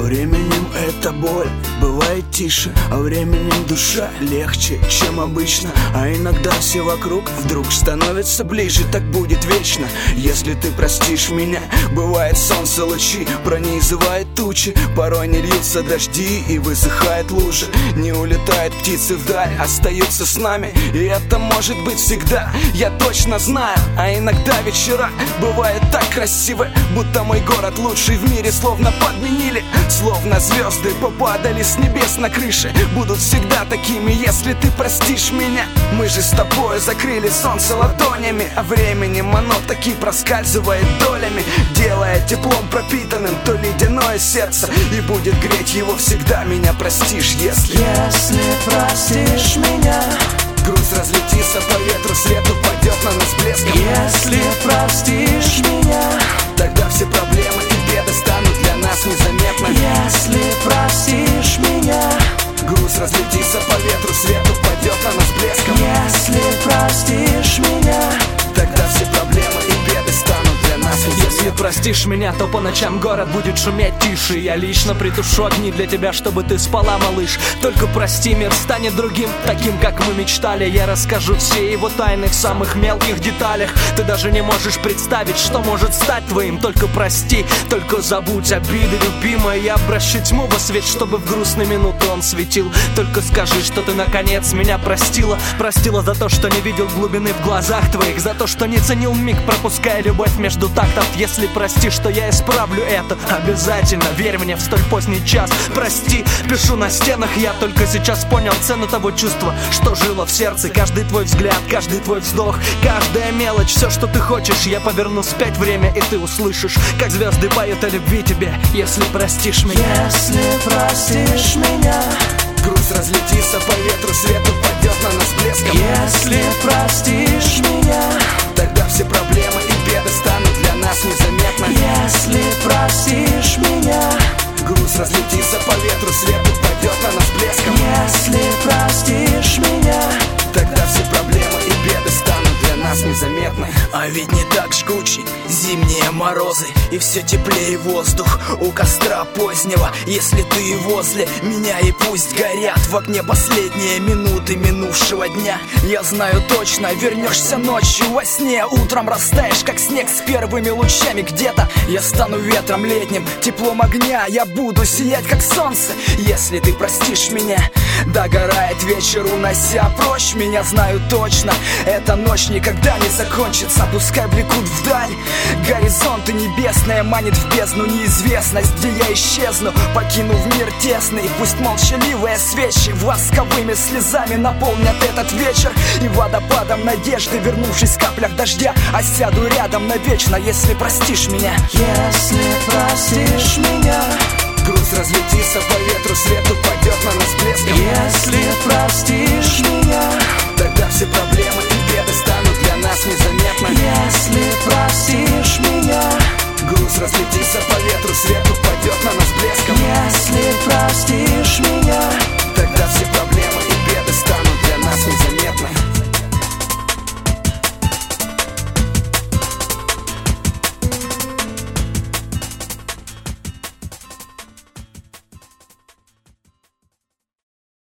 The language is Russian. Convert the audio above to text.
временем эта боль бывает тише, а временем душа легче, чем обычно. А иногда все вокруг вдруг становятся ближе. Так будет вечно, если ты простишь меня. Бывает солнце лучи пронизывает тучи, порой не льются дожди и высыхает лужи. Не улетают птицы вдаль, остаются с нами. И это может быть всегда, я точно знаю. А иногда вечера бывают так красивы, будто мой город лучший в мире словно подменили. Словно звезды попадали с небес на крыши. Будут всегда такими, если ты простишь меня. Мы же с тобой закрыли солнце ладонями, а временем оно таки проскальзывает долями, делая теплом пропитанным то ледяное сердце. И будет греть его всегда, меня простишь, если простишь меня. Грусть разлетится по ветру, свет упадет на нас блеском. Если простишь меня, тогда все проблемы и беды станут для нас незаметными. Если простишь меня, грусть разлетится по ветру, свет упадет на нас блеском. Если простишь меня, тогда все проблемы и беды станут для нас незаметными. Если простишь меня, то по ночам город будет шуметь тише. Я лично притушу огни для тебя, чтобы ты спала, малыш. Только прости, мир станет другим, таким, как мы мечтали. Я расскажу все его тайны в самых мелких деталях. Ты даже не можешь представить, что может стать твоим. Только прости, только забудь обиды, любимая. Я обращу тьму во свет, чтобы в грустные минуты он светил. Только скажи, что ты наконец меня простила. Простила за то, что не видел глубины в глазах твоих, за то, что не ценил миг, пропуская любовь между тактов. Если простишь, что я исправлю это обязательно, верь мне в столь поздний час. Прости, пишу на стенах, я только сейчас понял цену того чувства, что жило в сердце. Каждый твой взгляд, каждый твой вздох, каждая мелочь, все, что ты хочешь. Я поверну вспять время, и ты услышишь, как звезды поют о любви тебе. Если простишь меня, если простишь меня, грусть разлетится по ветру, свет упадет на нас блеском. Если простишь меня, тогда все проблемы и беды станут для нас незаметными. Если простишь меня, грусть разлетится по ветру, свет упадет на нас блеском. Если простишь меня, тогда все проблемы и беды станут для нас незаметны. А ведь не так жгучи зимние морозы, и все теплее воздух у костра позднего. Если ты возле меня, и пусть горят в огне последние минуты минувшего дня. Я знаю точно, вернешься ночью во сне, утром растаешь, как снег с первыми лучами. Где-то я стану ветром летним, теплом огня. Я буду сиять, как солнце, если ты простишь меня. Догорает вечер, унося прочь меня. Знаю точно, эта ночь никогда не закончится. Пускай влекут вдаль горизонты небесные, манит в бездну неизвестность, где я исчезну, покинув мир тесный. Пусть молчаливые свечи восковыми слезами наполнят этот вечер, и водопадом надежды, вернувшись в каплях дождя, осяду рядом навечно, если простишь меня. Если простишь меня, грусть разлетится по ветру, свет упадет на нас блеском. Если простишь меня,